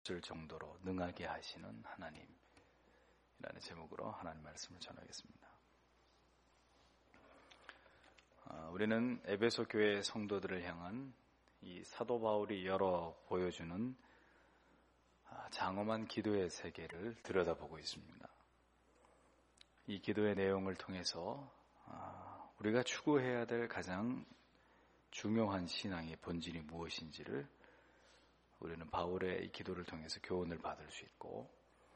정도로 능하게 하시는 하나님이라는 제목으로 하나님 말씀을 전하겠습니다. 우리는 에베소 교회 성도들을 향한 이 사도 바울이 보여주는 장엄한 기도의 세계를 들여다보고 있습니다. 이 기도의 내용을 통해서 우리가 추구해야 될 가장 중요한 신앙의 본질이 무엇인지를 우리는 바울의 이 기도를 통해서 교훈을 받을 수 있고,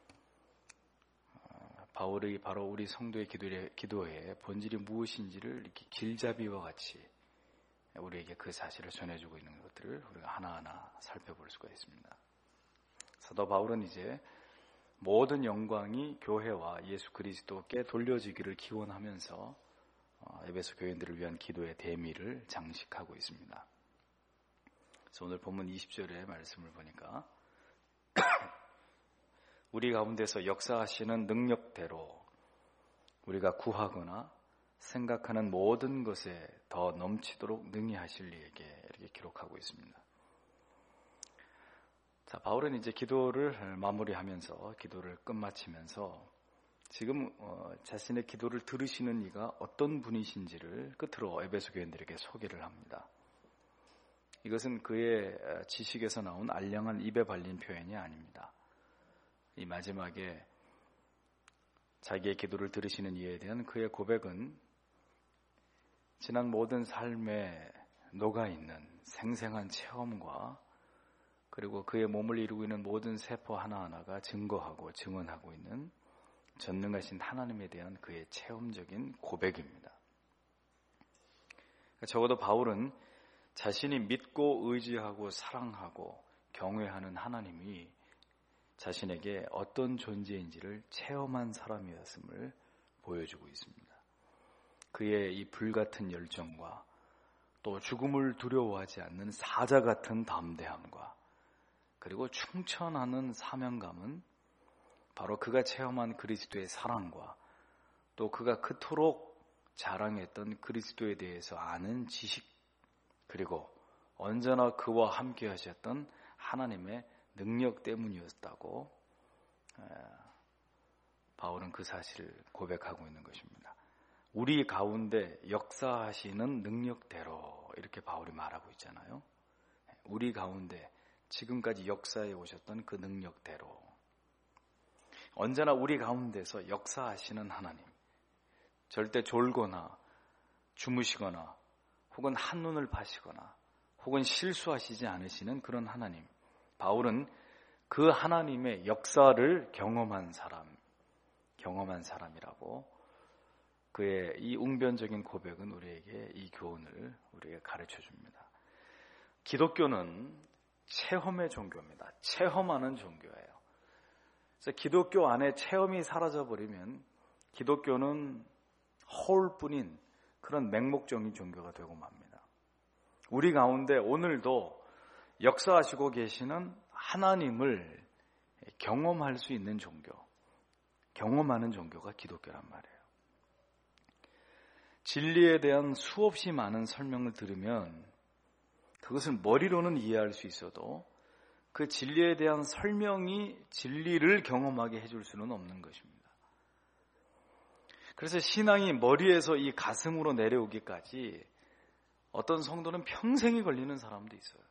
바울이 바로 우리 성도의 기도의 본질이 무엇인지를 이렇게 길잡이와 같이 우리에게 그 사실을 전해주고 있는 것들을 우리가 하나하나 살펴볼 수가 있습니다. 사도 바울은 이제 모든 영광이 교회와 예수 그리스도께 돌려지기를 기원하면서 에베소 교인들을 위한 기도의 대미를 장식하고 있습니다. 그래서 오늘 본문 20절의 말씀을 보니까 우리 가운데서 역사하시는 능력대로 우리가 구하거나 생각하는 모든 것에 더 넘치도록 능히 하실 이에게 이렇게 기록하고 있습니다. 자, 바울은 이제 기도를 마무리하면서 기도를 끝마치면서 지금 자신의 기도를 들으시는 이가 어떤 분이신지를 끝으로 에베소 교인들에게 소개를 합니다. 이것은 그의 지식에서 나온 알량한 입에 발린 표현이 아닙니다. 이 마지막에 자기의 기도를 들으시는 이에 대한 그의 고백은 지난 모든 삶에 녹아있는 생생한 체험과 그리고 그의 몸을 이루고 있는 모든 세포 하나하나가 증거하고 증언하고 있는 전능하신 하나님에 대한 그의 체험적인 고백입니다. 적어도 바울은 자신이 믿고 의지하고 사랑하고 경외하는 하나님이 자신에게 어떤 존재인지를 체험한 사람이었음을 보여주고 있습니다. 그의 이 불같은 열정과 또 죽음을 두려워하지 않는 사자 같은 담대함과 그리고 충천하는 사명감은 바로 그가 체험한 그리스도의 사랑과 또 그가 그토록 자랑했던 그리스도에 대해서 아는 지식 그리고 언제나 그와 함께 하셨던 하나님의 능력 때문이었다고 바울은 그 사실을 고백하고 있는 것입니다. 우리 가운데 역사하시는 능력대로 이렇게 바울이 말하고 있잖아요. 우리 가운데 지금까지 역사해 오셨던 그 능력대로 언제나 우리 가운데서 역사하시는 하나님, 절대 졸거나 주무시거나 혹은 한눈을 파시거나 혹은 실수하시지 않으시는 그런 하나님, 바울은 그 하나님의 역사를 경험한 사람이라고 그의 이 웅변적인 고백은 우리에게 이 교훈을 우리에게 가르쳐 줍니다. 기독교는 체험의 종교입니다. 체험하는 종교예요. 그래서 기독교 안에 체험이 사라져버리면 기독교는 허울뿐인 그런 맹목적인 종교가 되고 맙니다. 우리 가운데 오늘도 역사하시고 계시는 하나님을 경험할 수 있는 종교, 경험하는 종교가 기독교란 말이에요. 진리에 대한 수없이 많은 설명을 들으면 그것을 머리로는 이해할 수 있어도 그 진리에 대한 설명이 진리를 경험하게 해줄 수는 없는 것입니다. 그래서 신앙이 머리에서 이 가슴으로 내려오기까지 어떤 성도는 평생이 걸리는 사람도 있어요.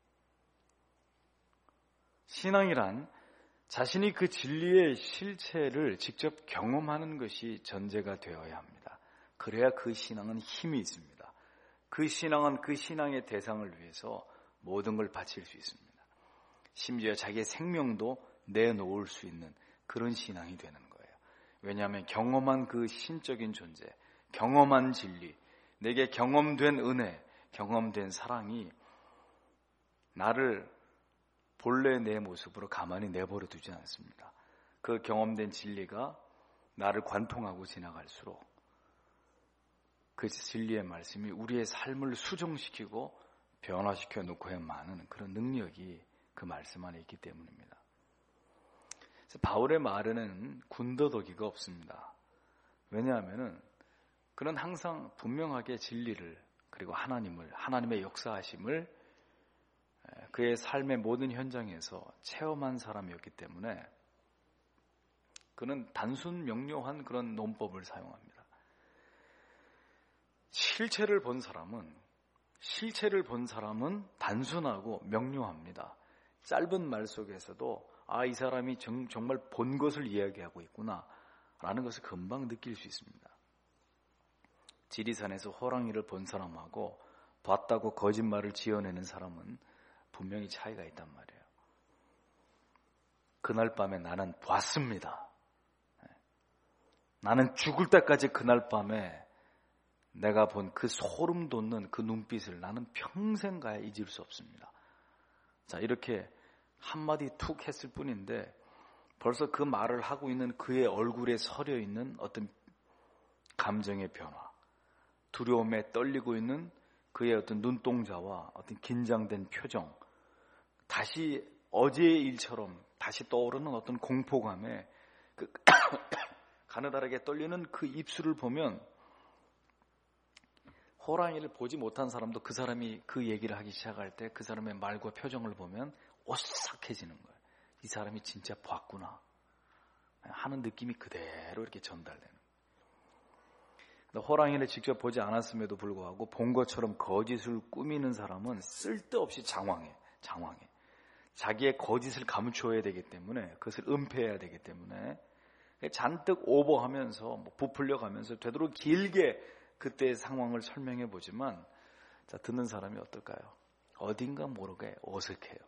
신앙이란 자신이 그 진리의 실체를 직접 경험하는 것이 전제가 되어야 합니다. 그래야 그 신앙은 힘이 있습니다. 그 신앙은 그 신앙의 대상을 위해서 모든 걸 바칠 수 있습니다. 심지어 자기의 생명도 내놓을 수 있는 그런 신앙이 되는 거예요. 왜냐하면 경험한 그 신적인 존재, 경험한 진리, 내게 경험된 은혜, 경험된 사랑이 나를 본래 내 모습으로 가만히 내버려 두지 않습니다. 그 경험된 진리가 나를 관통하고 지나갈수록 그 진리의 말씀이 우리의 삶을 수정시키고 변화시켜 놓고야만은 그런 능력이 그 말씀 안에 있기 때문입니다. 그래서 바울의 말에는 군더더기가 없습니다. 왜냐하면 그는 항상 분명하게 진리를 그리고 하나님의 역사하심을 그의 삶의 모든 현장에서 체험한 사람이었기 때문에 그는 단순 명료한 그런 논법을 사용합니다. 실체를 본 사람은 단순하고 명료합니다. 짧은 말 속에서도 이 사람이 정말 본 것을 이야기하고 있구나 라는 것을 금방 느낄 수 있습니다. 지리산에서 호랑이를 본 사람하고 봤다고 거짓말을 지어내는 사람은 분명히 차이가 있단 말이에요. 그날 밤에 나는 봤습니다. 나는 죽을 때까지 그날 밤에 내가 본 그 소름 돋는 그 눈빛을 나는 평생 가야 잊을 수 없습니다. 자, 이렇게 한마디 툭 했을 뿐인데 벌써 그 말을 하고 있는 그의 얼굴에 서려 있는 어떤 감정의 변화, 두려움에 떨리고 있는 그의 어떤 눈동자와 어떤 긴장된 표정, 다시 어제의 일처럼 다시 떠오르는 어떤 공포감에 그 가느다랗게 떨리는 그 입술을 보면 호랑이를 보지 못한 사람도 그 사람이 그 얘기를 하기 시작할 때 그 사람의 말과 표정을 보면 오싹해지는 거예요. 이 사람이 진짜 봤구나 하는 느낌이 그대로 이렇게 전달되는 거예요. 호랑이를 직접 보지 않았음에도 불구하고 본 것처럼 거짓을 꾸미는 사람은 쓸데없이 장황해. 자기의 거짓을 감추어야 되기 때문에, 그것을 은폐해야 되기 때문에 잔뜩 오버하면서 부풀려가면서 되도록 길게 그때의 상황을 설명해 보지만, 자, 듣는 사람이 어떨까요? 어딘가 모르게 어색해요.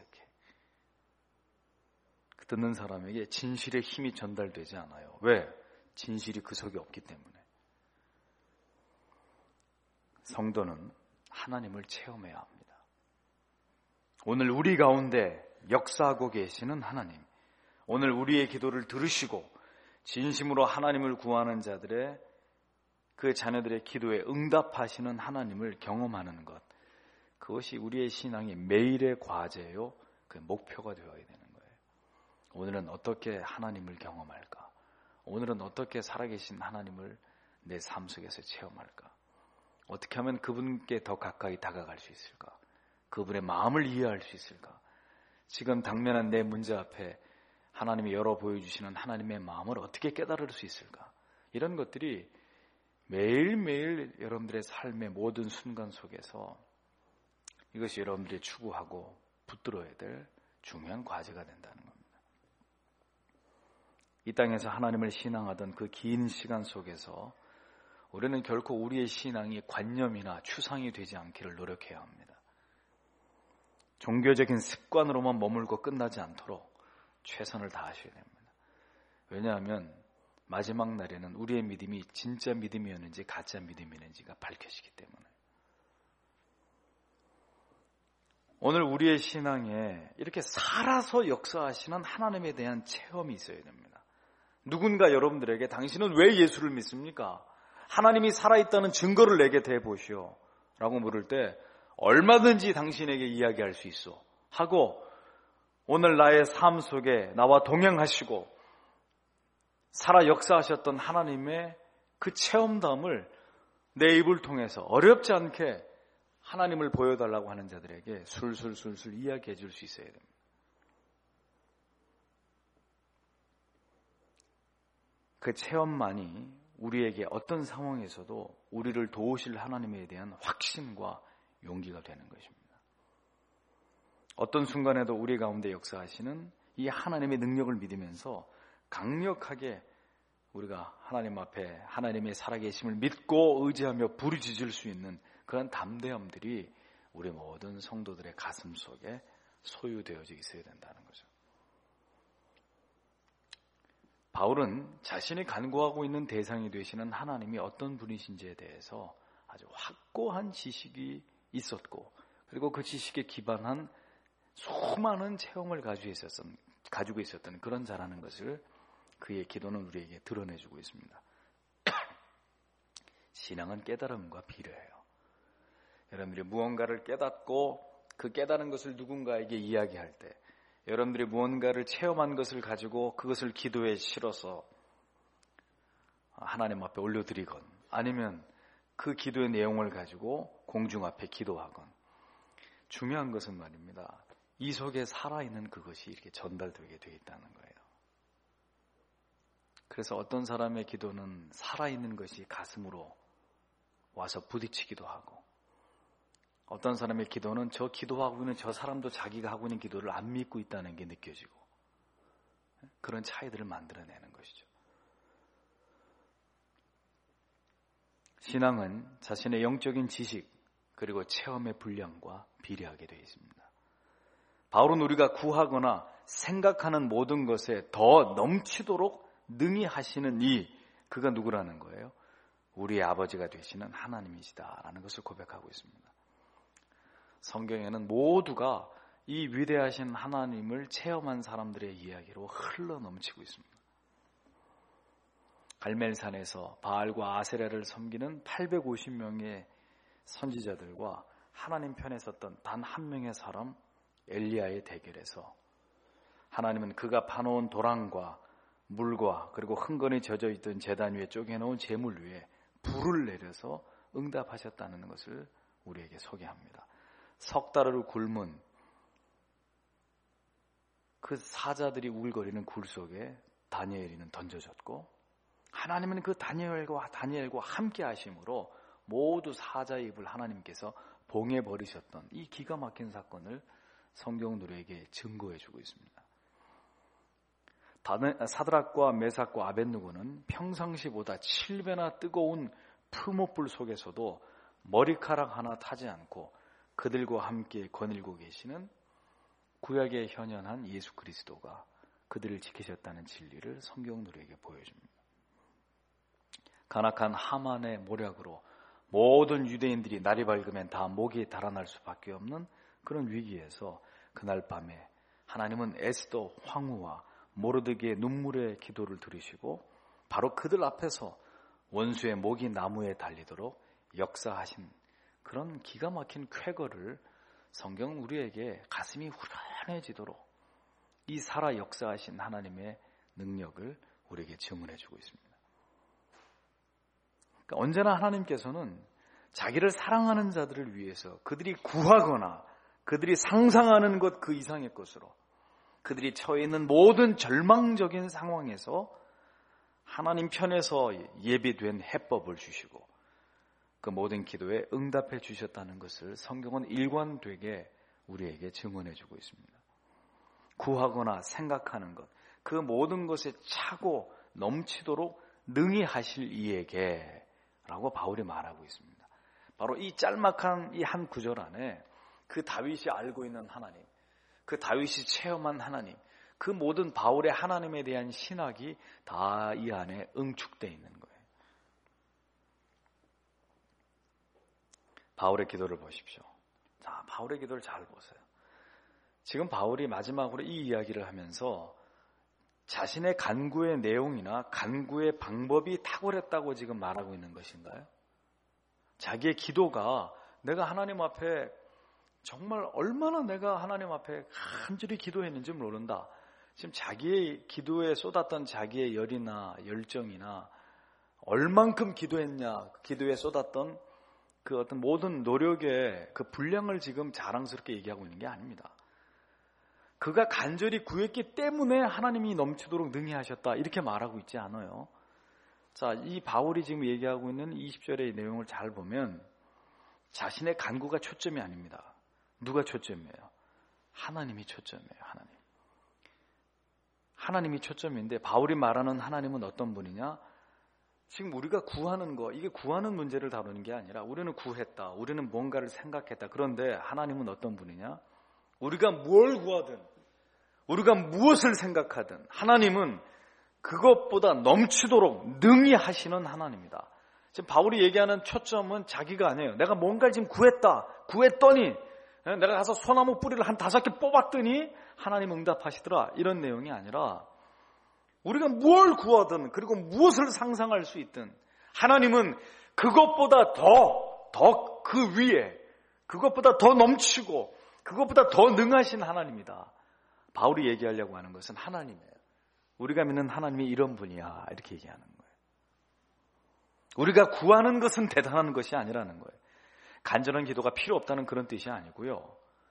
듣는 사람에게 진실의 힘이 전달되지 않아요. 왜? 진실이 그 속에 없기 때문에. 성도는 하나님을 체험해야 합니다. 오늘 우리 가운데 역사하고 계시는 하나님, 오늘 우리의 기도를 들으시고 진심으로 하나님을 구하는 자들의, 그 자녀들의 기도에 응답하시는 하나님을 경험하는 것, 그것이 우리의 신앙의 매일의 과제요, 그 목표가 되어야 되는 거예요. 오늘은 어떻게 하나님을 경험할까? 오늘은 어떻게 살아계신 하나님을 내 삶 속에서 체험할까? 어떻게 하면 그분께 더 가까이 다가갈 수 있을까? 그분의 마음을 이해할 수 있을까? 지금 당면한 내 문제 앞에 하나님이 열어 보여주시는 하나님의 마음을 어떻게 깨달을 수 있을까? 이런 것들이 매일매일 여러분들의 삶의 모든 순간 속에서 이것이 여러분들이 추구하고 붙들어야 될 중요한 과제가 된다는 겁니다. 이 땅에서 하나님을 신앙하던 그 긴 시간 속에서 우리는 결코 우리의 신앙이 관념이나 추상이 되지 않기를 노력해야 합니다. 종교적인 습관으로만 머물고 끝나지 않도록 최선을 다하셔야 됩니다. 왜냐하면 마지막 날에는 우리의 믿음이 진짜 믿음이었는지 가짜 믿음이었는지가 밝혀지기 때문에. 오늘 우리의 신앙에 이렇게 살아서 역사하시는 하나님에 대한 체험이 있어야 됩니다. 누군가 여러분들에게 당신은 왜 예수를 믿습니까? 하나님이 살아있다는 증거를 내게 대보시오 라고 물을 때 얼마든지 당신에게 이야기할 수 있어 하고, 오늘 나의 삶 속에 나와 동행하시고 살아 역사하셨던 하나님의 그 체험담을 내 입을 통해서 어렵지 않게 하나님을 보여달라고 하는 자들에게 술술술술 이야기해 줄 수 있어야 됩니다. 그 체험만이 우리에게 어떤 상황에서도 우리를 도우실 하나님에 대한 확신과 용기가 되는 것입니다. 어떤 순간에도 우리 가운데 역사하시는 이 하나님의 능력을 믿으면서 강력하게 우리가 하나님 앞에 하나님의 살아계심을 믿고 의지하며 부르짖을 수 있는 그런 담대함들이 우리 모든 성도들의 가슴 속에 소유되어져 있어야 된다는 거죠. 바울은 자신이 간구하고 있는 대상이 되시는 하나님이 어떤 분이신지에 대해서 아주 확고한 지식이 있었고, 그리고 그 지식에 기반한 수많은 체험을 가지고 있었던 그런 자라는 것을 그의 기도는 우리에게 드러내주고 있습니다. 신앙은 깨달음과 비례해요. 여러분들이 무언가를 깨닫고 그 깨달은 것을 누군가에게 이야기할 때, 여러분들이 무언가를 체험한 것을 가지고 그것을 기도에 실어서 하나님 앞에 올려드리건, 아니면 그 기도의 내용을 가지고 공중 앞에 기도하건, 중요한 것은 말입니다. 이 속에 살아있는 그것이 이렇게 전달되게 되어 있다는 거예요. 그래서 어떤 사람의 기도는 살아있는 것이 가슴으로 와서 부딪히기도 하고, 어떤 사람의 기도는 저 기도하고 있는 저 사람도 자기가 하고 있는 기도를 안 믿고 있다는 게 느껴지고, 그런 차이들을 만들어내는 것이죠. 신앙은 자신의 영적인 지식 그리고 체험의 분량과 비례하게 되어 있습니다. 바울은 우리가 구하거나 생각하는 모든 것에 더 넘치도록 능히 하시는 그가 누구라는 거예요? 우리의 아버지가 되시는 하나님이시다라는 것을 고백하고 있습니다. 성경에는 모두가 이 위대하신 하나님을 체험한 사람들의 이야기로 흘러 넘치고 있습니다. 갈멜산에서 바알과 아세라를 섬기는 850명의 선지자들과 하나님 편에 섰던 단 한 명의 사람 엘리야의 대결에서 하나님은 그가 파놓은 도랑과 물과 그리고 흥건히 젖어있던 제단 위에 쪼개놓은 제물 위에 불을 내려서 응답하셨다는 것을 우리에게 소개합니다. 석 달을 굶은 그 사자들이 우글거리는 굴 속에 다니엘이는 던져졌고, 하나님은 그 다니엘과 함께 하심으로 모두 사자의 입을 하나님께서 봉해 버리셨던 이 기가 막힌 사건을 성경은 우리에게 증거해주고 있습니다. 사드락과 메삭과 아벳느고는 평상시보다 7배나 뜨거운 풀못불 속에서도 머리카락 하나 타지 않고 그들과 함께 거닐고 계시는 구약에 현현한 예수 그리스도가 그들을 지키셨다는 진리를 성경은 우리에게 보여줍니다. 간악한 하만의 모략으로 모든 유대인들이 날이 밝으면 다 목이 달아날 수밖에 없는 그런 위기에서 그날 밤에 하나님은 에스더 황후와 모르드게의 눈물의 기도를 들으시고 바로 그들 앞에서 원수의 목이 나무에 달리도록 역사하신 그런 기가 막힌 쾌거를 성경은 우리에게 가슴이 후련해지도록 이 살아 역사하신 하나님의 능력을 우리에게 증언해주고 있습니다. 그러니까 언제나 하나님께서는 자기를 사랑하는 자들을 위해서 그들이 구하거나 그들이 상상하는 것 그 이상의 것으로 그들이 처해 있는 모든 절망적인 상황에서 하나님 편에서 예비된 해법을 주시고 그 모든 기도에 응답해 주셨다는 것을 성경은 일관되게 우리에게 증언해 주고 있습니다. 구하거나 생각하는 것, 그 모든 것에 차고 넘치도록 능히 하실 이에게 라고 바울이 말하고 있습니다. 바로 이 짤막한 이 한 구절 안에 그 다윗이 알고 있는 하나님, 그 다윗이 체험한 하나님, 그 모든 바울의 하나님에 대한 신학이 다 이 안에 응축되어 있는 거예요. 바울의 기도를 보십시오. 자, 바울의 기도를 잘 보세요. 지금 바울이 마지막으로 이 이야기를 하면서 자신의 간구의 내용이나 간구의 방법이 탁월했다고 지금 말하고 있는 것인가요? 자기의 기도가 내가 하나님 앞에 정말 얼마나 내가 하나님 앞에 간절히 기도했는지 모른다. 지금 자기의 기도에 쏟았던 자기의 열이나 열정이나 얼만큼 기도했냐, 기도에 쏟았던 그 어떤 모든 노력의 그 분량을 지금 자랑스럽게 얘기하고 있는 게 아닙니다. 그가 간절히 구했기 때문에 하나님이 넘치도록 능히 하셨다 이렇게 말하고 있지 않아요. 자, 이 바울이 지금 얘기하고 있는 20절의 내용을 잘 보면 자신의 간구가 초점이 아닙니다. 누가 초점이에요? 하나님이 초점이에요. 하나님이 초점인데 바울이 말하는 하나님은 어떤 분이냐? 지금 우리가 구하는 거, 이게 구하는 문제를 다루는 게 아니라 우리는 구했다, 우리는 뭔가를 생각했다. 그런데 하나님은 어떤 분이냐? 우리가 뭘 구하든 우리가 무엇을 생각하든 하나님은 그것보다 넘치도록 능히 하시는 하나님이다. 지금 바울이 얘기하는 초점은 자기가 아니에요. 내가 뭔가를 지금 구했더니 내가 가서 소나무 뿌리를 한 5개 뽑았더니 하나님 응답하시더라 이런 내용이 아니라 우리가 뭘 구하든 그리고 무엇을 상상할 수 있든 하나님은 그것보다 더 그 위에 그것보다 더 넘치고 그것보다 더 능하신 하나님이다. 바울이 얘기하려고 하는 것은 하나님이에요. 우리가 믿는 하나님이 이런 분이야 이렇게 얘기하는 거예요. 우리가 구하는 것은 대단한 것이 아니라는 거예요. 간절한 기도가 필요 없다는 그런 뜻이 아니고요.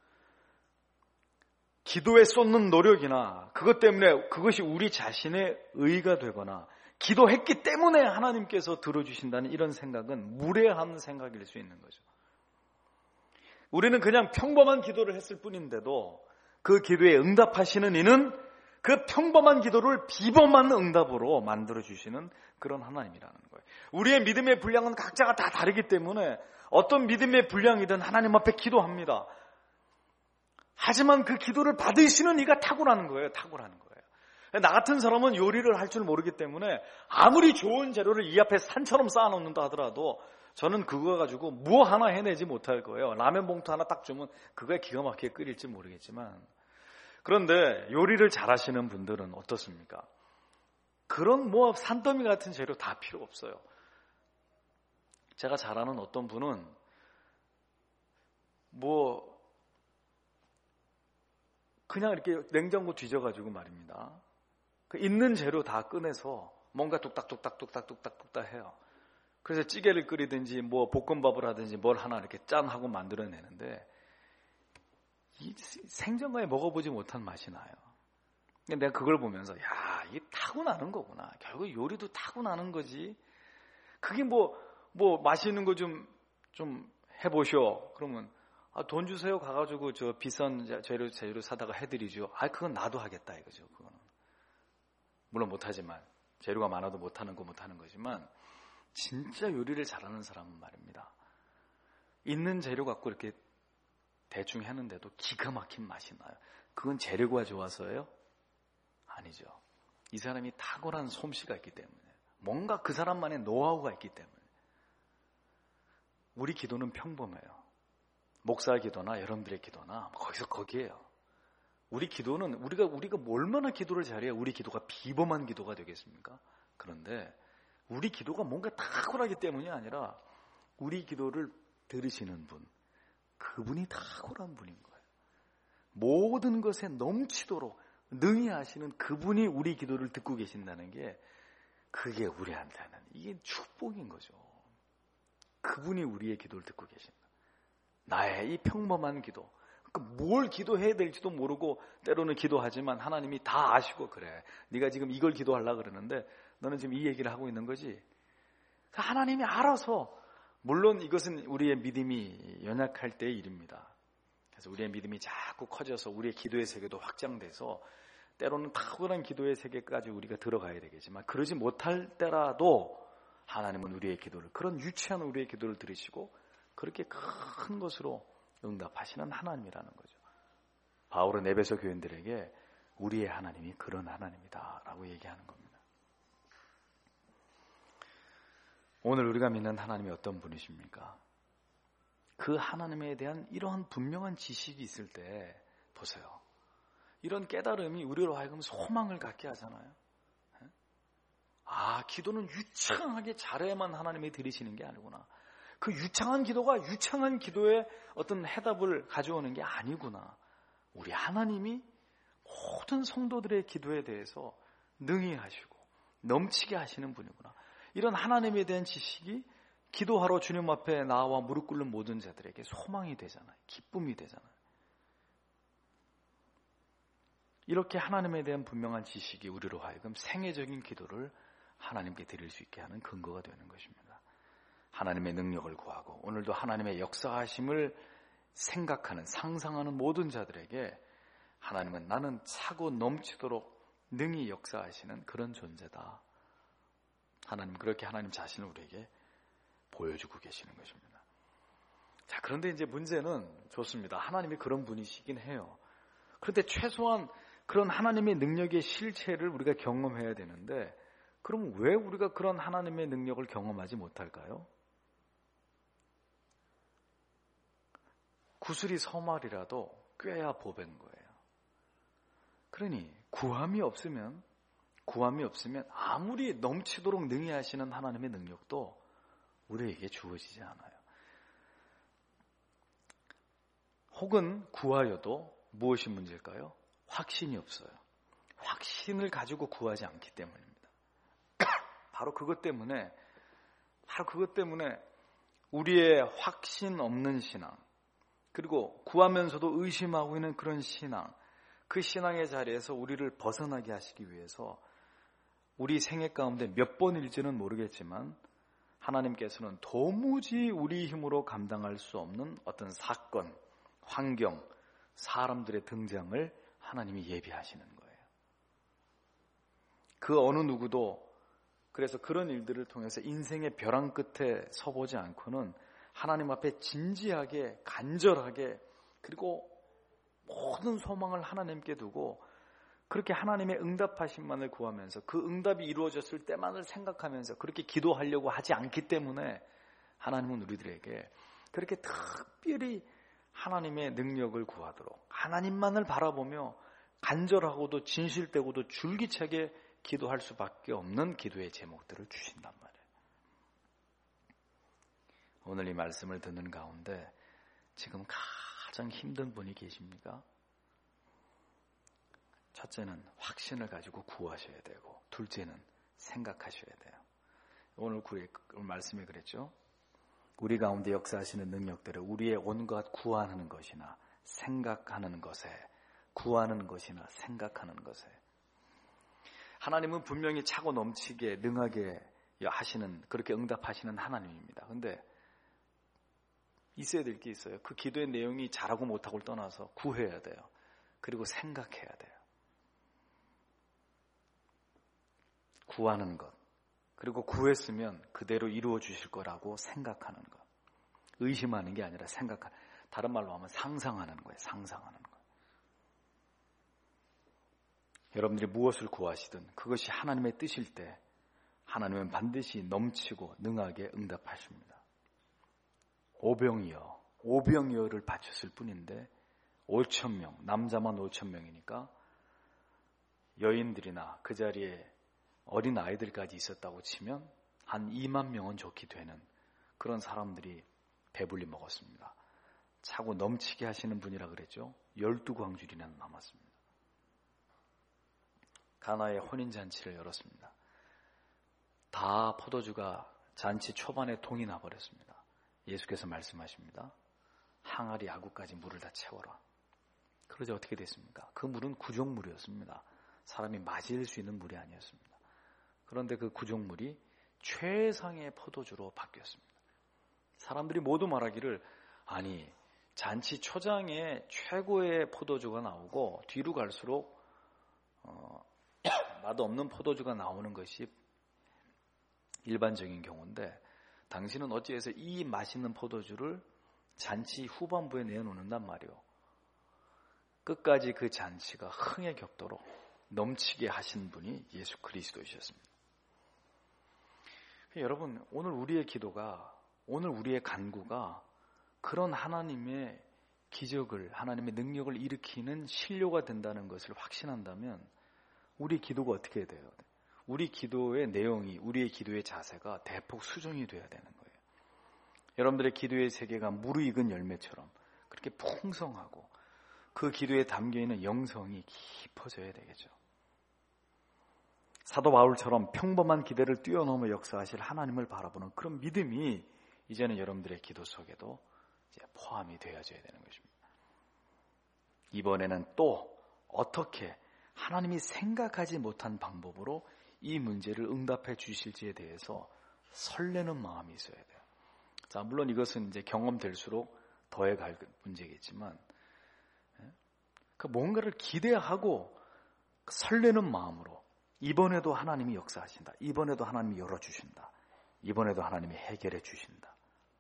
기도에 쏟는 노력이나 그것 때문에 그것이 우리 자신의 의의가 되거나 기도했기 때문에 하나님께서 들어주신다는 이런 생각은 무례한 생각일 수 있는 거죠. 우리는 그냥 평범한 기도를 했을 뿐인데도 그 기도에 응답하시는 이는 그 평범한 기도를 비범한 응답으로 만들어주시는 그런 하나님이라는 거예요. 우리의 믿음의 분량은 각자가 다 다르기 때문에 어떤 믿음의 분량이든 하나님 앞에 기도합니다. 하지만 그 기도를 받으시는 이가 탁월하는 거예요. 탁월하는 거예요. 나 같은 사람은 요리를 할 줄 모르기 때문에 아무리 좋은 재료를 이 앞에 산처럼 쌓아놓는다 하더라도 저는 그거 가지고 뭐 하나 해내지 못할 거예요. 라면 봉투 하나 딱 주면 그거에 기가 막히게 끓일지 모르겠지만, 그런데 요리를 잘하시는 분들은 어떻습니까? 그런 뭐 산더미 같은 재료 다 필요 없어요. 제가 잘 아는 어떤 분은 뭐 그냥 이렇게 냉장고 뒤져가지고 말입니다. 그 있는 재료 다 꺼내서 뭔가 뚝딱뚝딱 해요. 그래서 찌개를 끓이든지 뭐 볶음밥을 하든지 뭘 하나 이렇게 짠 하고 만들어내는데 이 생전까지 먹어보지 못한 맛이 나요. 내가 그걸 보면서 야, 이게 타고나는 거구나. 결국 요리도 타고나는 거지. 그게 뭐 맛있는 거 좀 해보쇼. 그러면 돈 주세요. 가가지고 저 비싼 재료 사다가 해드리죠. 그건 나도 하겠다 이거죠. 그거는 물론 못하지만 재료가 많아도 못하는 거지만 진짜 요리를 잘하는 사람은 말입니다. 있는 재료 갖고 이렇게 대충 하는데도 기가 막힌 맛이 나요. 그건 재료가 좋아서예요? 아니죠. 이 사람이 탁월한 솜씨가 있기 때문에, 뭔가 그 사람만의 노하우가 있기 때문에. 우리 기도는 평범해요. 목사의 기도나 여러분들의 기도나 거기에요. 우리 기도는 우리가 얼마나 기도를 잘해야 우리 기도가 비범한 기도가 되겠습니까? 그런데 우리 기도가 뭔가 탁월하기 때문이 아니라 우리 기도를 들으시는 분, 그분이 탁월한 분인 거예요. 모든 것에 넘치도록 능히 하시는 그분이 우리 기도를 듣고 계신다는 게, 그게 우리한테는 이게 축복인 거죠. 그분이 우리의 기도를 듣고 계신다. 나의 이 평범한 기도, 뭘 기도해야 될지도 모르고 때로는 기도하지만 하나님이 다 아시고, 그래 네가 지금 이걸 기도하려고 그러는데 너는 지금 이 얘기를 하고 있는 거지. 하나님이 알아서, 물론 이것은 우리의 믿음이 연약할 때의 일입니다. 그래서 우리의 믿음이 자꾸 커져서 우리의 기도의 세계도 확장돼서 때로는 탁월한 기도의 세계까지 우리가 들어가야 되겠지만, 그러지 못할 때라도 하나님은 우리의 기도를, 그런 유치한 우리의 기도를 들으시고 그렇게 큰 것으로 응답하시는 하나님이라는 거죠. 바울은 에베소 교인들에게 우리의 하나님이 그런 하나님이다 라고 얘기하는 겁니다. 오늘 우리가 믿는 하나님이 어떤 분이십니까? 그 하나님에 대한 이러한 분명한 지식이 있을 때 보세요. 이런 깨달음이 우리로 하여금 소망을 갖게 하잖아요. 기도는 유창하게 잘해야만 하나님이 들으시는 게 아니구나. 그 유창한 기도가 유창한 기도에 어떤 해답을 가져오는 게 아니구나. 우리 하나님이 모든 성도들의 기도에 대해서 능히 하시고 넘치게 하시는 분이구나. 이런 하나님에 대한 지식이 기도하러 주님 앞에 나와 무릎 꿇는 모든 자들에게 소망이 되잖아요. 기쁨이 되잖아요. 이렇게 하나님에 대한 분명한 지식이 우리로 하여금 생애적인 기도를 하나님께 드릴 수 있게 하는 근거가 되는 것입니다. 하나님의 능력을 구하고 오늘도 하나님의 역사하심을 생각하는, 상상하는 모든 자들에게 하나님은 나는 차고 넘치도록 능히 역사하시는 그런 존재다. 하나님, 그렇게 하나님 자신을 우리에게 보여주고 계시는 것입니다. 자, 그런데 이제 문제는, 좋습니다. 하나님이 그런 분이시긴 해요. 그런데 최소한 그런 하나님의 능력의 실체를 우리가 경험해야 되는데, 그럼 왜 우리가 그런 하나님의 능력을 경험하지 못할까요? 구슬이 서말이라도 꿰야 보배인 거예요. 그러니 구함이 없으면 아무리 넘치도록 능히 하시는 하나님의 능력도 우리에게 주어지지 않아요. 혹은 구하여도 무엇이 문제일까요? 확신이 없어요. 확신을 가지고 구하지 않기 때문입니다. 바로 그것 때문에 우리의 확신 없는 신앙, 그리고 구하면서도 의심하고 있는 그런 신앙, 그 신앙의 자리에서 우리를 벗어나게 하시기 위해서 우리 생애 가운데 몇 번일지는 모르겠지만 하나님께서는 도무지 우리 힘으로 감당할 수 없는 어떤 사건, 환경, 사람들의 등장을 하나님이 예비하시는 거예요. 그 어느 누구도 그래서 그런 일들을 통해서 인생의 벼랑 끝에 서보지 않고는 하나님 앞에 진지하게 간절하게 그리고 모든 소망을 하나님께 두고 그렇게 하나님의 응답하심만을 구하면서 그 응답이 이루어졌을 때만을 생각하면서 그렇게 기도하려고 하지 않기 때문에 하나님은 우리들에게 그렇게 특별히 하나님의 능력을 구하도록 하나님만을 바라보며 간절하고도 진실되고도 줄기차게 기도할 수밖에 없는 기도의 제목들을 주신단 말이에요. 오늘 이 말씀을 듣는 가운데 지금 가장 힘든 분이 계십니까? 첫째는 확신을 가지고 구하셔야 되고 둘째는 생각하셔야 돼요. 오늘 말씀에 그랬죠. 우리 가운데 역사하시는 능력들을 우리의 온갖 구하는 것이나 생각하는 것에 구하는 것이나 생각하는 것에 하나님은 분명히 차고 넘치게 능하게 하시는 그렇게 응답하시는 하나님입니다. 그런데 있어야 될 게 있어요. 그 기도의 내용이 잘하고 못하고를 떠나서 구해야 돼요. 그리고 생각해야 돼요. 구하는 것 그리고 구했으면 그대로 이루어 주실 거라고 생각하는 것. 의심하는 게 아니라 생각하는, 다른 말로 하면 상상하는 거예요. 상상하는 것. 여러분들이 무엇을 구하시든 그것이 하나님의 뜻일 때 하나님은 반드시 넘치고 능하게 응답하십니다. 오병이어를 바쳤을 뿐인데 5,000명, 남자만 5,000명이니까 여인들이나 그 자리에 어린 아이들까지 있었다고 치면 한 2만 명은 좋게 되는 그런 사람들이 배불리 먹었습니다. 차고 넘치게 하시는 분이라 그랬죠. 12광줄이나 남았습니다. 가나의 혼인잔치를 열었습니다. 다 포도주가 잔치 초반에 동이 나버렸습니다. 예수께서 말씀하십니다. 항아리 아구까지 물을 다 채워라. 그러자 어떻게 됐습니까? 그 물은 구종물이었습니다. 사람이 마실 수 있는 물이 아니었습니다. 그런데 그 구종물이 최상의 포도주로 바뀌었습니다. 사람들이 모두 말하기를 아니 잔치 초장에 최고의 포도주가 나오고 뒤로 갈수록 맛없는 포도주가 나오는 것이 일반적인 경우인데 당신은 어찌해서 이 맛있는 포도주를 잔치 후반부에 내놓는단 말이오. 끝까지 그 잔치가 흥에 겹도록 넘치게 하신 분이 예수 그리스도이셨습니다. 여러분, 오늘 우리의 기도가, 오늘 우리의 간구가 그런 하나님의 기적을, 하나님의 능력을 일으키는 신료가 된다는 것을 확신한다면 우리 기도가 어떻게 돼요? 우리 기도의 내용이, 우리의 기도의 자세가 대폭 수정이 돼야 되는 거예요. 여러분들의 기도의 세계가 무르익은 열매처럼 그렇게 풍성하고 그 기도에 담겨있는 영성이 깊어져야 되겠죠. 사도 바울처럼 평범한 기대를 뛰어넘어 역사하실 하나님을 바라보는 그런 믿음이 이제는 여러분들의 기도 속에도 이제 포함이 되어져야 되는 것입니다. 이번에는 또 어떻게 하나님이 생각하지 못한 방법으로 이 문제를 응답해 주실지에 대해서 설레는 마음이 있어야 돼요. 자, 물론 이것은 이제 경험될수록 더해갈 문제겠지만, 뭔가를 기대하고 설레는 마음으로 이번에도 하나님이 역사하신다. 이번에도 하나님이 열어주신다. 이번에도 하나님이 해결해 주신다.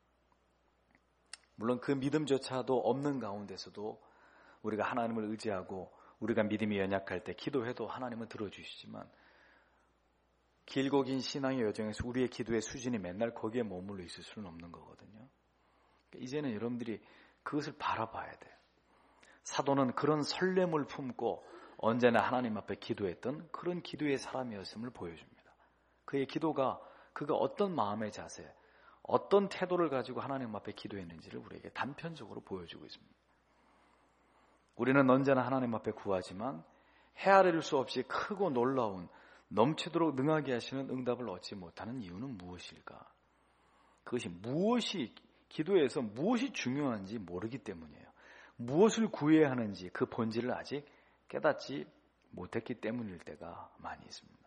물론 그 믿음조차도 없는 가운데서도 우리가 하나님을 의지하고 우리가 믿음이 연약할 때 기도해도 하나님은 들어주시지만 길고 긴 신앙의 여정에서 우리의 기도의 수준이 맨날 거기에 머물러 있을 수는 없는 거거든요. 이제는 여러분들이 그것을 바라봐야 돼요. 사도는 그런 설렘을 품고 언제나 하나님 앞에 기도했던 그런 기도의 사람이었음을 보여줍니다. 그의 기도가 그가 어떤 마음의 자세, 어떤 태도를 가지고 하나님 앞에 기도했는지를 우리에게 단편적으로 보여주고 있습니다. 우리는 언제나 하나님 앞에 구하지만 헤아릴 수 없이 크고 놀라운 넘치도록 능하게 하시는 응답을 얻지 못하는 이유는 무엇일까? 그것이 기도에서 무엇이 중요한지 모르기 때문이에요. 무엇을 구해야 하는지 그 본질을 아직 깨닫지 못했기 때문일 때가 많이 있습니다.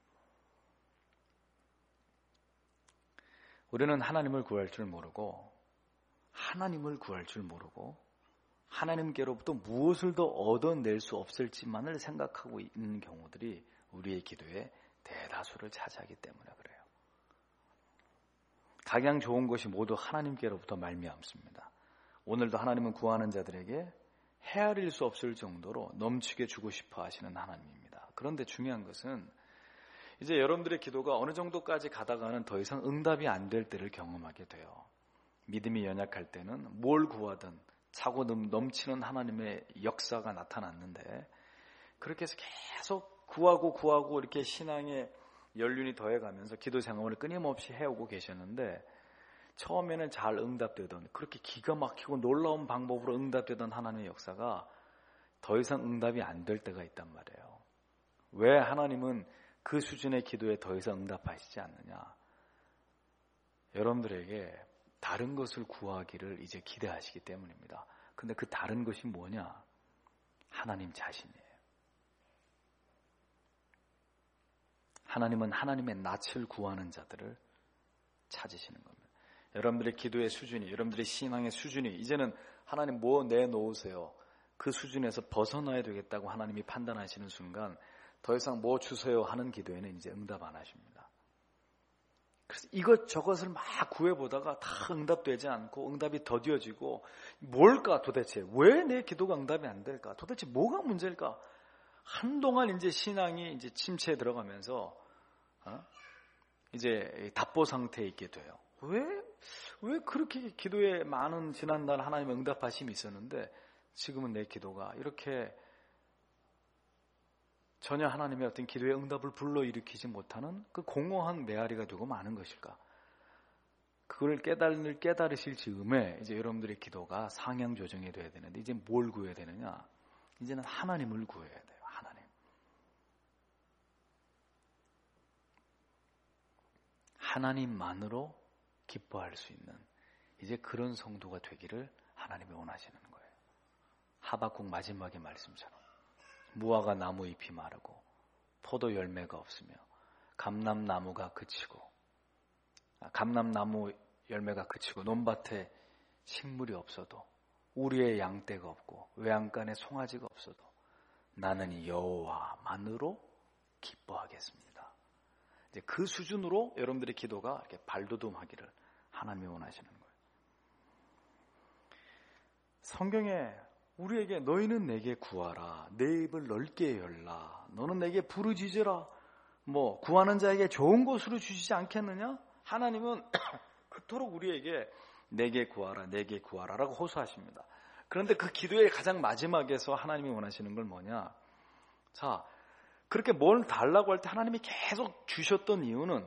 우리는 하나님을 구할 줄 모르고 하나님께로부터 무엇을 더 얻어낼 수 없을지만을 생각하고 있는 경우들이 우리의 기도의 대다수를 차지하기 때문에 그래요. 가장 좋은 것이 모두 하나님께로부터 말미암습니다. 오늘도 하나님은 구하는 자들에게 헤아릴 수 없을 정도로 넘치게 주고 싶어 하시는 하나님입니다. 그런데 중요한 것은 이제 여러분들의 기도가 어느 정도까지 가다가는 더 이상 응답이 안 될 때를 경험하게 돼요. 믿음이 연약할 때는 뭘 구하든 차고 넘치는 하나님의 역사가 나타났는데, 그렇게 해서 계속 구하고 이렇게 신앙의 연륜이 더해가면서 기도 생활을 끊임없이 해오고 계셨는데, 처음에는 잘 응답되던, 그렇게 기가 막히고 놀라운 방법으로 응답되던 하나님의 역사가 더 이상 응답이 안 될 때가 있단 말이에요. 왜 하나님은 그 수준의 기도에 더 이상 응답하시지 않느냐? 여러분들에게 다른 것을 구하기를 이제 기대하시기 때문입니다. 근데 그 다른 것이 뭐냐? 하나님 자신이에요. 하나님은 하나님의 낯을 구하는 자들을 찾으시는 겁니다. 여러분들의 기도의 수준이, 여러분들의 신앙의 수준이 이제는 하나님 뭐 내놓으세요. 그 수준에서 벗어나야 되겠다고 하나님이 판단하시는 순간 더 이상 뭐 주세요 하는 기도에는 이제 응답 안 하십니다. 그래서 이것저것을 막 구해보다가 다 응답되지 않고 응답이 더뎌지고, 뭘까 도대체? 왜 내 기도가 응답이 안 될까? 도대체 뭐가 문제일까? 한동안 이제 신앙이 이제 침체에 들어가면서 이제 답보 상태에 있게 돼요. 왜 그렇게 기도에 많은 지난날 하나님의 응답하심이 있었는데 지금은 내 기도가 이렇게 전혀 하나님의 어떤 기도의 응답을 불러일으키지 못하는 그 공허한 메아리가 되고 마는 것일까? 그걸 깨달으실 즈음에 이제 여러분들의 기도가 상향 조정이 돼야 되는데, 이제 뭘 구해야 되느냐? 이제는 하나님을 구해야 돼요. 하나님. 하나님만으로 기뻐할 수 있는 이제 그런 성도가 되기를 하나님이 원하시는 거예요. 하박국 마지막의 말씀처럼 무화과 나무 잎이 마르고 포도 열매가 없으며 감람나무 열매가 그치고 논밭에 식물이 없어도 우리의 양떼가 없고 외양간에 송아지가 없어도 나는 여호와만으로 기뻐하겠습니다. 이제 그 수준으로 여러분들의 기도가 이렇게 발돋움하기를 하나님이 원하시는 거예요. 성경에 우리에게 너희는 내게 구하라, 내 입을 넓게 열라, 너는 내게 부르짖으라, 구하는 자에게 좋은 것으로 주시지 않겠느냐? 하나님은 그토록 우리에게 내게 구하라라고 호소하십니다. 그런데 그 기도의 가장 마지막에서 하나님이 원하시는 걸 뭐냐? 자, 그렇게 뭘 달라고 할 때 하나님이 계속 주셨던 이유는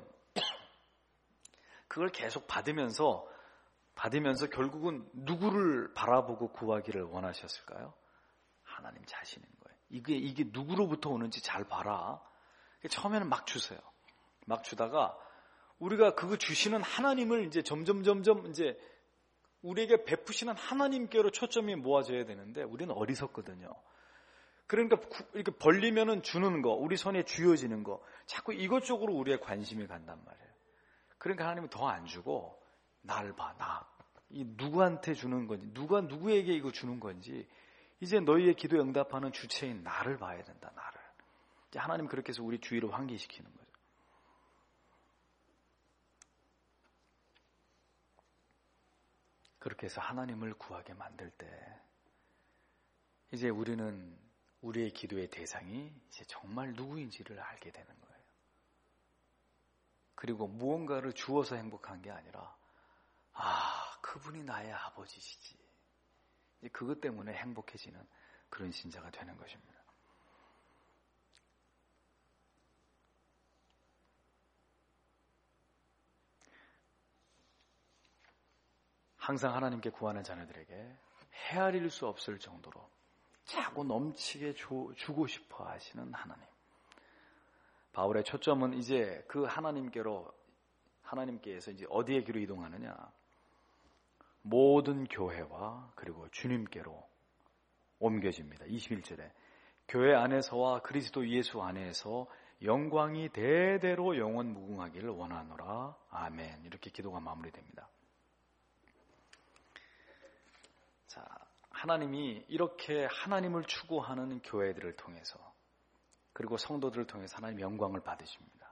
그걸 계속 받으면서 결국은 누구를 바라보고 구하기를 원하셨을까요? 하나님 자신인 거예요. 이게 누구로부터 오는지 잘 봐라. 처음에는 막 주세요. 막 주다가 우리가 그거 주시는 하나님을 이제 점점 이제 우리에게 베푸시는 하나님께로 초점이 모아져야 되는데 우리는 어리석거든요. 그러니까 이렇게 벌리면은 주는 거, 우리 손에 쥐어지는 거, 자꾸 이것 쪽으로 우리의 관심이 간단 말이에요. 그러니까 하나님은 더 안 주고 날 봐, 이 누구한테 주는 건지, 누구에게 이거 주는 건지, 이제 너희의 기도에 응답하는 주체인 나를 봐야 된다, 나를. 이제 하나님 그렇게 해서 우리 주의를 환기시키는 거죠. 그렇게 해서 하나님을 구하게 만들 때 이제 우리는 우리의 기도의 대상이 이제 정말 누구인지를 알게 되는 거예요. 그리고 무언가를 주어서 행복한 게 아니라 그분이 나의 아버지시지. 이제 그것 때문에 행복해지는 그런 신자가 되는 것입니다. 항상 하나님께 구하는 자녀들에게 헤아릴 수 없을 정도로 차고 넘치게 주고 싶어 하시는 하나님. 바울의 초점은 이제 그 하나님께서 이제 어디에게로 이동하느냐? 모든 교회와 그리고 주님께로 옮겨집니다. 21절에 교회 안에서와 그리스도 예수 안에서 영광이 대대로 영원 무궁하기를 원하노라. 아멘. 이렇게 기도가 마무리됩니다. 자, 하나님이 이렇게 하나님을 추구하는 교회들을 통해서 그리고 성도들을 통해서 하나님 영광을 받으십니다.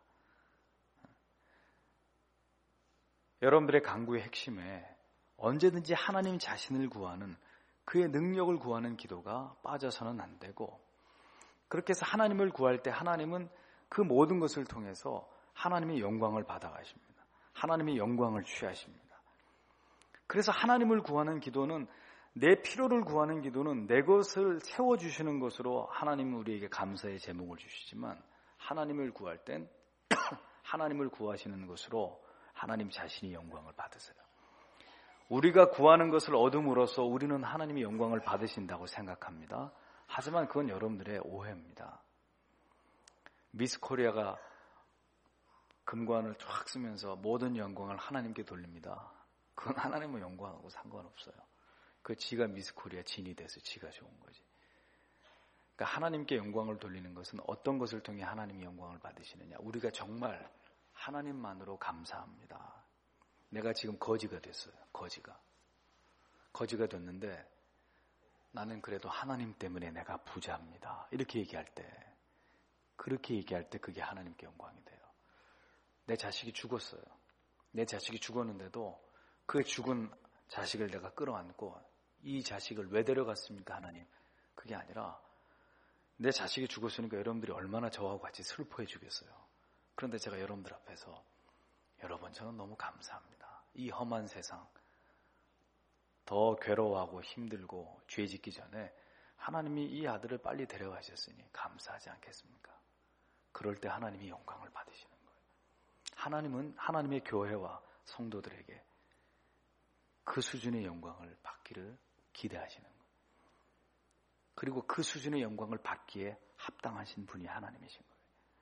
여러분들의 간구의 핵심에 언제든지 하나님 자신을 구하는 그의 능력을 구하는 기도가 빠져서는 안 되고, 그렇게 해서 하나님을 구할 때 하나님은 그 모든 것을 통해서 하나님의 영광을 받아가십니다. 하나님의 영광을 취하십니다. 그래서 하나님을 구하는 기도는, 내 필요를 구하는 기도는 내 것을 채워주시는 것으로 하나님은 우리에게 감사의 제목을 주시지만, 하나님을 구할 땐 하나님을 구하시는 것으로 하나님 자신이 영광을 받으세요. 우리가 구하는 것을 얻음으로써 우리는 하나님의 영광을 받으신다고 생각합니다. 하지만 그건 여러분들의 오해입니다. 미스 코리아가 금관을 쫙 쓰면서 모든 영광을 하나님께 돌립니다. 그건 하나님의 영광하고 상관없어요. 그 지가 미스 코리아 진이 돼서 지가 좋은 거지. 그러니까 하나님께 영광을 돌리는 것은 어떤 것을 통해 하나님의 영광을 받으시느냐. 우리가 정말 하나님만으로 감사합니다. 내가 지금 거지가 됐어요. 거지가 됐는데 나는 그래도 하나님 때문에 내가 부자입니다. 이렇게 얘기할 때, 그렇게 얘기할 때 그게 하나님께 영광이 돼요. 내 자식이 죽었어요. 내 자식이 죽었는데도 그 죽은 자식을 내가 끌어안고, 이 자식을 왜 데려갔습니까 하나님? 그게 아니라 내 자식이 죽었으니까 여러분들이 얼마나 저하고 같이 슬퍼해 주겠어요. 그런데 제가 여러분들 앞에서, 여러분 저는 너무 감사합니다. 이 험한 세상 더 괴로워하고 힘들고 죄 짓기 전에 하나님이 이 아들을 빨리 데려가셨으니 감사하지 않겠습니까? 그럴 때 하나님이 영광을 받으시는 거예요. 하나님은 하나님의 교회와 성도들에게 그 수준의 영광을 받기를 기대하시는 거예요. 그리고 그 수준의 영광을 받기에 합당하신 분이 하나님이신 거예요.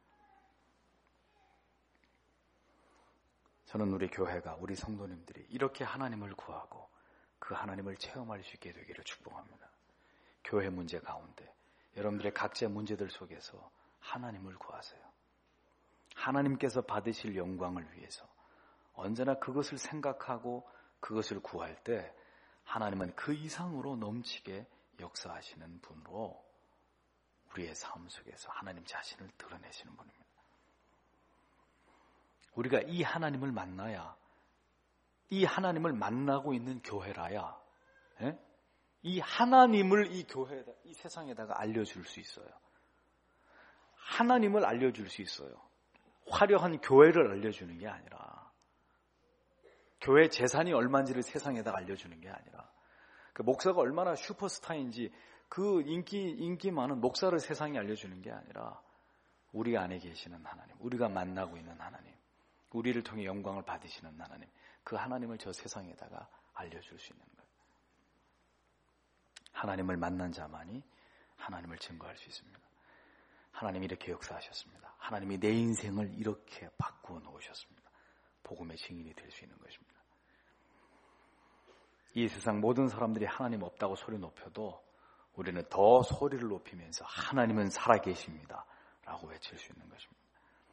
저는 우리 교회가, 우리 성도님들이 이렇게 하나님을 구하고 그 하나님을 체험할 수 있게 되기를 축복합니다. 교회 문제 가운데, 여러분들의 각자 문제들 속에서 하나님을 구하세요. 하나님께서 받으실 영광을 위해서 언제나 그것을 생각하고 그것을 구할 때 하나님은 그 이상으로 넘치게 역사하시는 분으로 우리의 삶 속에서 하나님 자신을 드러내시는 분입니다. 우리가 이 하나님을 만나야, 이 하나님을 만나고 있는 교회라야, 이 하나님을 이 교회에다, 이 세상에다가 알려줄 수 있어요. 하나님을 알려줄 수 있어요. 화려한 교회를 알려주는 게 아니라, 교회 재산이 얼마인지를 세상에다가 알려주는 게 아니라, 그 목사가 얼마나 슈퍼스타인지 그 인기 많은 목사를 세상에 알려주는 게 아니라, 우리 안에 계시는 하나님, 우리가 만나고 있는 하나님, 우리를 통해 영광을 받으시는 하나님, 그 하나님을 저 세상에다가 알려줄 수 있는 거예요. 하나님을 만난 자만이 하나님을 증거할 수 있습니다. 하나님이 이렇게 역사하셨습니다. 하나님이 내 인생을 이렇게 바꾸어 놓으셨습니다. 복음의 증인이 될 수 있는 것입니다. 이 세상 모든 사람들이 하나님 없다고 소리 높여도 우리는 더 소리를 높이면서 하나님은 살아계십니다 라고 외칠 수 있는 것입니다.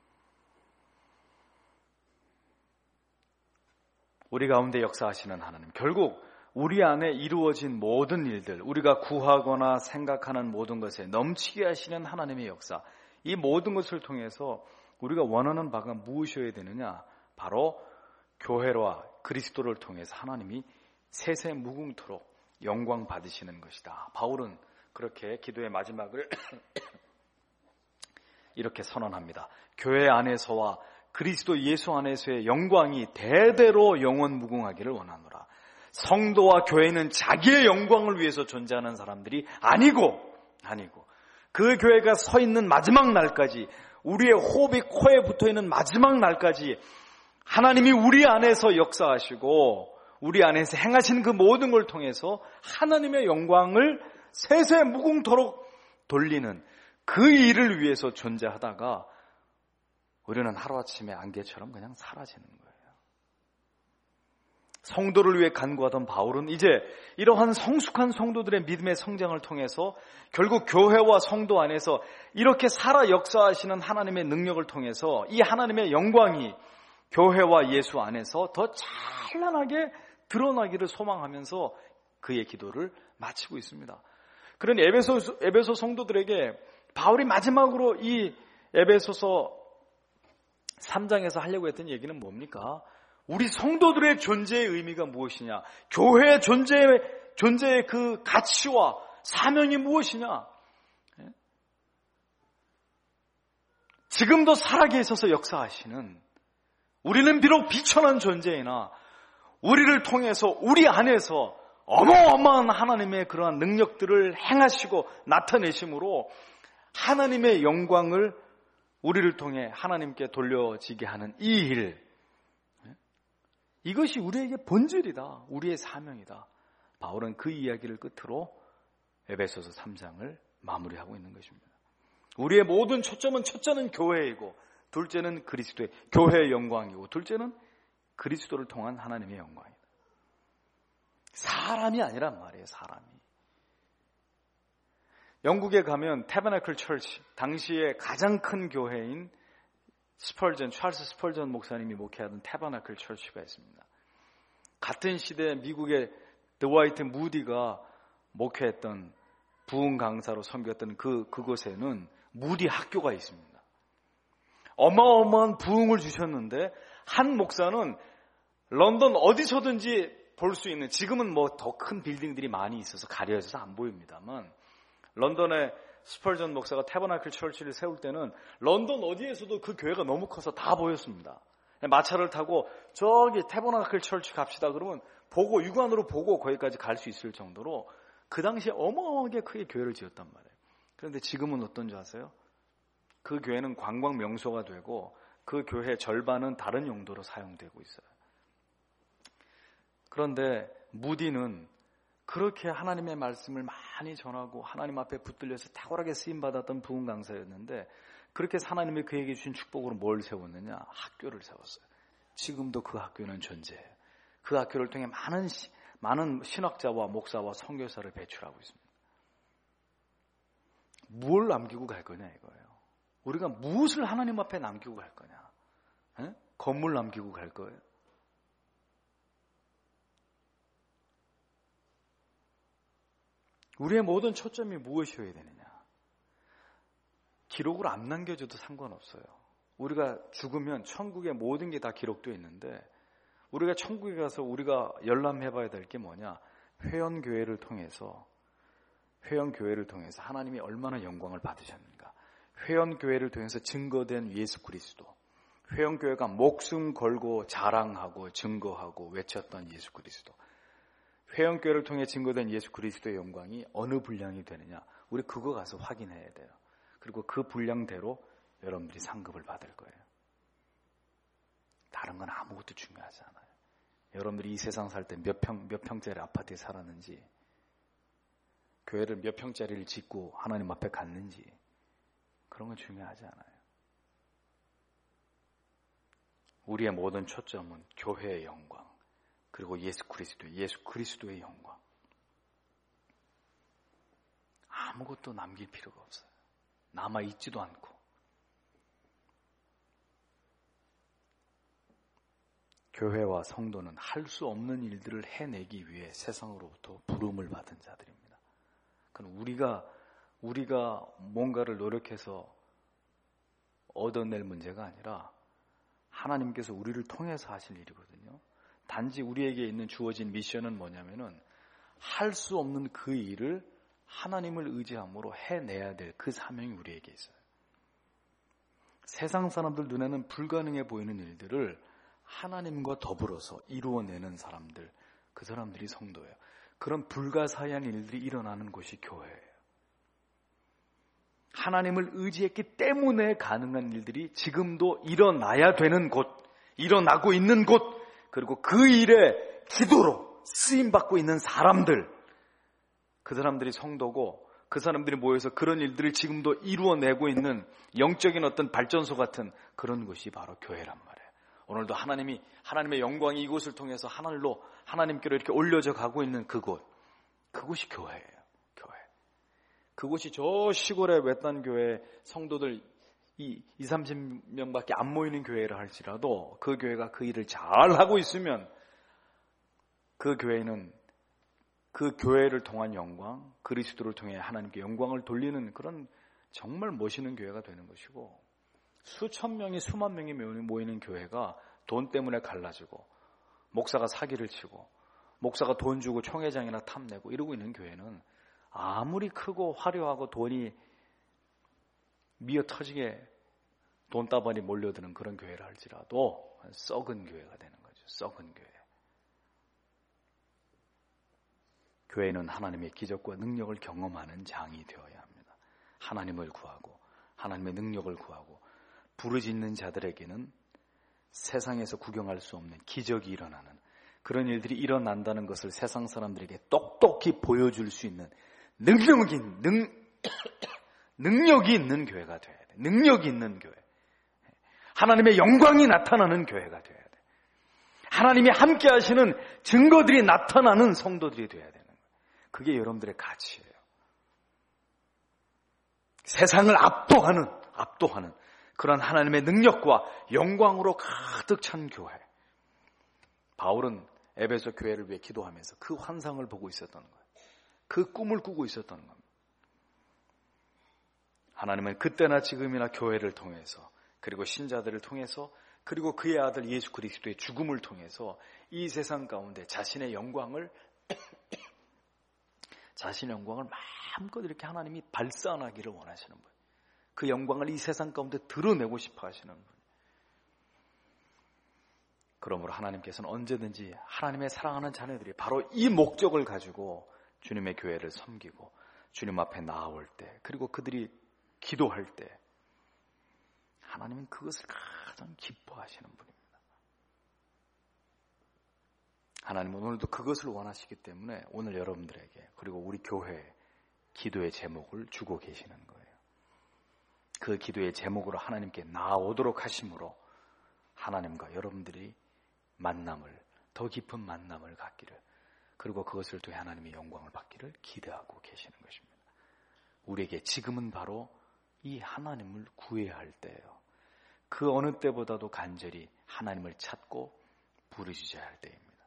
우리 가운데 역사하시는 하나님, 결국 우리 안에 이루어진 모든 일들, 우리가 구하거나 생각하는 모든 것에 넘치게 하시는 하나님의 역사, 이 모든 것을 통해서 우리가 원하는 바가 무엇이어야 되느냐? 바로 교회와 그리스도를 통해서 하나님이 세세 무궁토록 영광 받으시는 것이다. 바울은 그렇게 기도의 마지막을 이렇게 선언합니다. 교회 안에서와 그리스도 예수 안에서의 영광이 대대로 영원 무궁하기를 원하노라. 성도와 교회는 자기의 영광을 위해서 존재하는 사람들이 아니고 그 교회가 서 있는 마지막 날까지, 우리의 호흡이 코에 붙어있는 마지막 날까지 하나님이 우리 안에서 역사하시고 우리 안에서 행하신 그 모든 걸 통해서 하나님의 영광을 세세 무궁토록 돌리는 그 일을 위해서 존재하다가 우리는 하루아침에 안개처럼 그냥 사라지는 거예요. 성도를 위해 간구하던 바울은 이제 이러한 성숙한 성도들의 믿음의 성장을 통해서 결국 교회와 성도 안에서 이렇게 살아 역사하시는 하나님의 능력을 통해서 이 하나님의 영광이 교회와 예수 안에서 더 찬란하게 드러나기를 소망하면서 그의 기도를 마치고 있습니다. 그런 에베소 성도들에게 바울이 마지막으로 이 에베소서 3장에서 하려고 했던 얘기는 뭡니까? 우리 성도들의 존재의 의미가 무엇이냐? 교회의 존재의 그 가치와 사명이 무엇이냐? 지금도 살아계셔서 역사하시는, 우리는 비록 비천한 존재이나 우리를 통해서 우리 안에서 어마어마한 하나님의 그러한 능력들을 행하시고 나타내심으로 하나님의 영광을 우리를 통해 하나님께 돌려지게 하는 이 일, 이것이 우리에게 본질이다. 우리의 사명이다. 바울은 그 이야기를 끝으로 에베소서 3장을 마무리하고 있는 것입니다. 우리의 모든 첫째는 교회이고, 둘째는 그리스도의 교회의 영광이고, 둘째는 그리스도를 통한 하나님의 영광이다. 사람이 아니란 말이에요. 사람이. 영국에 가면 태버나클 철치, 당시에 가장 큰 교회인 찰스 스펄전 목사님이 목회하던 태버나클 철치가 있습니다. 같은 시대에 미국의 드와이트 무디가 목회했던 부흥 강사로 섬겼던 그곳에는 무디 학교가 있습니다. 어마어마한 부흥을 주셨는데 한 목사는 런던 어디서든지 볼 수 있는, 지금은 뭐 더 큰 빌딩들이 많이 있어서 가려져서 안 보입니다만, 런던의 스펄전 목사가 태버나클 철치를 세울 때는 런던 어디에서도 그 교회가 너무 커서 다 보였습니다. 마차를 타고 저기 태버나클 철치 갑시다 그러면 보고, 육안으로 보고 거기까지 갈 수 있을 정도로 그 당시에 어마어마하게 크게 교회를 지었단 말이에요. 그런데 지금은 어떤지 아세요? 그 교회는 관광 명소가 되고 그 교회 절반은 다른 용도로 사용되고 있어요. 그런데 무디는 그렇게 하나님의 말씀을 많이 전하고 하나님 앞에 붙들려서 탁월하게 쓰임받았던 부흥 강사였는데, 그렇게 하나님이 그에게 주신 축복으로 뭘 세웠느냐? 학교를 세웠어요. 지금도 그 학교는 존재해요. 그 학교를 통해 많은 신학자와 목사와 선교사를 배출하고 있습니다. 뭘 남기고 갈 거냐 이거예요. 우리가 무엇을 하나님 앞에 남기고 갈 거냐? 건물 남기고 갈 거예요? 우리의 모든 초점이 무엇이어야 되느냐? 기록을 안 남겨줘도 상관없어요. 우리가 죽으면 천국의 모든 게 다 기록되어 있는데, 우리가 천국에 가서 우리가 열람해봐야 될 게 뭐냐? 회원교회를 통해서 하나님이 얼마나 영광을 받으셨는가? 회원교회를 통해서 증거된 예수 그리스도, 회원교회가 목숨 걸고 자랑하고 증거하고 외쳤던 예수 그리스도, 회원교회를 통해 증거된 예수 그리스도의 영광이 어느 분량이 되느냐? 우리 그거 가서 확인해야 돼요. 그리고 그 분량대로 여러분들이 상급을 받을 거예요. 다른 건 아무것도 중요하지 않아요. 여러분들이 이 세상 살 때 몇 평짜리 아파트에 살았는지, 교회를 몇 평짜리를 짓고 하나님 앞에 갔는지, 그런 건 중요하지 않아요. 우리의 모든 초점은 교회의 영광, 그리고 예수 그리스도의 영광. 아무것도 남길 필요가 없어요. 남아있지도 않고. 교회와 성도는 할 수 없는 일들을 해내기 위해 세상으로부터 부름을 받은 자들입니다. 그건 우리가 뭔가를 노력해서 얻어낼 문제가 아니라 하나님께서 우리를 통해서 하실 일이거든요. 단지 우리에게 있는 주어진 미션은 뭐냐면은 할 수 없는 그 일을 하나님을 의지함으로 해내야 될 그 사명이 우리에게 있어요. 세상 사람들 눈에는 불가능해 보이는 일들을 하나님과 더불어서 이루어내는 사람들, 그 사람들이 성도예요. 그런 불가사의한 일들이 일어나는 곳이 교회예요. 하나님을 의지했기 때문에 가능한 일들이 지금도 일어나야 되는 곳, 일어나고 있는 곳, 그리고 그 일에 기도로 쓰임받고 있는 사람들, 그 사람들이 성도고 그 사람들이 모여서 그런 일들을 지금도 이루어내고 있는 영적인 어떤 발전소 같은 그런 곳이 바로 교회란 말이에요. 오늘도 하나님의 영광이 이곳을 통해서 하나님께로 이렇게 올려져 가고 있는 그곳이 교회예요. 교회. 그곳이 저 시골의 외딴 교회 성도들 30명밖에 안 모이는 교회라 할지라도 그 교회가 그 일을 잘 하고 있으면 그 교회는 그 교회를 통한 영광, 그리스도를 통해 하나님께 영광을 돌리는 그런 정말 멋있는 교회가 되는 것이고, 수천 명이 수만 명이 모이는 교회가 돈 때문에 갈라지고 목사가 사기를 치고 목사가 돈 주고 총회장이나 탐내고 이러고 있는 교회는 아무리 크고 화려하고 돈이 미어 터지게 돈다발이 몰려드는 그런 교회라 할지라도 썩은 교회가 되는 거죠. 썩은 교회. 교회는 하나님의 기적과 능력을 경험하는 장이 되어야 합니다. 하나님을 구하고 하나님의 능력을 구하고 부르짖는 자들에게는 세상에서 구경할 수 없는 기적이 일어나는 그런 일들이 일어난다는 것을 세상 사람들에게 똑똑히 보여줄 수 있는 능력이 있는 교회가 돼야 돼. 능력이 있는 교회. 하나님의 영광이 나타나는 교회가 돼야 돼. 하나님이 함께 하시는 증거들이 나타나는 성도들이 돼야 되는 거예요. 그게 여러분들의 가치예요. 세상을 압도하는 그런 하나님의 능력과 영광으로 가득 찬 교회. 바울은 에베소 교회를 위해 기도하면서 그 환상을 보고 있었던 거예요. 그 꿈을 꾸고 있었던 겁니다. 하나님은 그때나 지금이나 교회를 통해서 그리고 신자들을 통해서 그리고 그의 아들 예수 그리스도의 죽음을 통해서 이 세상 가운데 자신의 영광을 마음껏 이렇게 하나님이 발산하기를 원하시는 거예요. 그 영광을 이 세상 가운데 드러내고 싶어 하시는 분. 그러므로 하나님께서는 언제든지 하나님의 사랑하는 자녀들이 바로 이 목적을 가지고 주님의 교회를 섬기고 주님 앞에 나아올 때, 그리고 그들이 기도할 때 하나님은 그것을 가장 기뻐하시는 분입니다. 하나님은 오늘도 그것을 원하시기 때문에 오늘 여러분들에게 그리고 우리 교회에 기도의 제목을 주고 계시는 거예요. 그 기도의 제목으로 하나님께 나아오도록 하심으로 하나님과 여러분들이 더 깊은 만남을 갖기를, 그리고 그것을 통해 하나님의 영광을 받기를 기대하고 계시는 것입니다. 우리에게 지금은 바로 이 하나님을 구해야 할 때예요. 그 어느 때보다도 간절히 하나님을 찾고 부르짖어야 할 때입니다.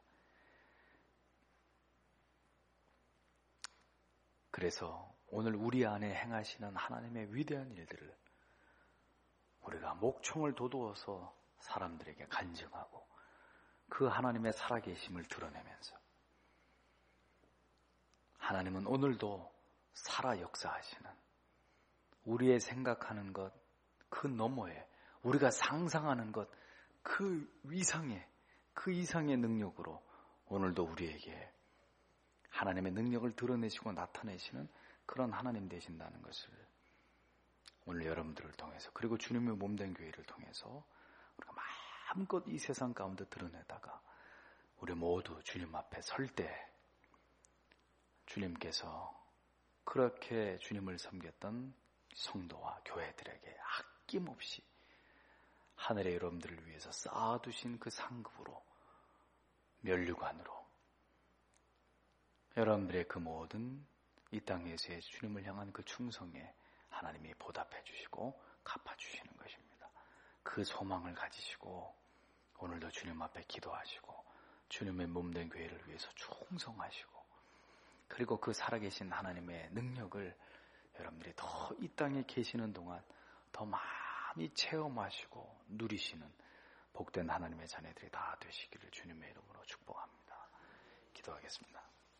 그래서 오늘 우리 안에 행하시는 하나님의 위대한 일들을 우리가 목청을 돋우어서 사람들에게 간증하고 그 하나님의 살아계심을 드러내면서, 하나님은 오늘도 살아 역사하시는, 우리의 생각하는 것 그 너머에 우리가 상상하는 것 그 이상의 능력으로 오늘도 우리에게 하나님의 능력을 드러내시고 나타내시는 그런 하나님 되신다는 것을 오늘 여러분들을 통해서, 그리고 주님의 몸된 교회를 통해서 우리가 마음껏 이 세상 가운데 드러내다가 우리 모두 주님 앞에 설 때 주님께서 그렇게 주님을 섬겼던 성도와 교회들에게 아낌없이 하늘의 여러분들을 위해서 쌓아두신 그 상급으로, 면류관으로 여러분들의 그 모든 이 땅에서의 주님을 향한 그 충성에 하나님이 보답해 주시고 갚아주시는 것입니다. 그 소망을 가지시고 오늘도 주님 앞에 기도하시고 주님의 몸된 교회를 위해서 충성하시고, 그리고 그 살아계신 하나님의 능력을 여러분들이 더 이 땅에 계시는 동안 더 많이 체험하시고 누리시는 복된 하나님의 자녀들이 다 되시기를 주님의 이름으로 축복합니다. 기도하겠습니다.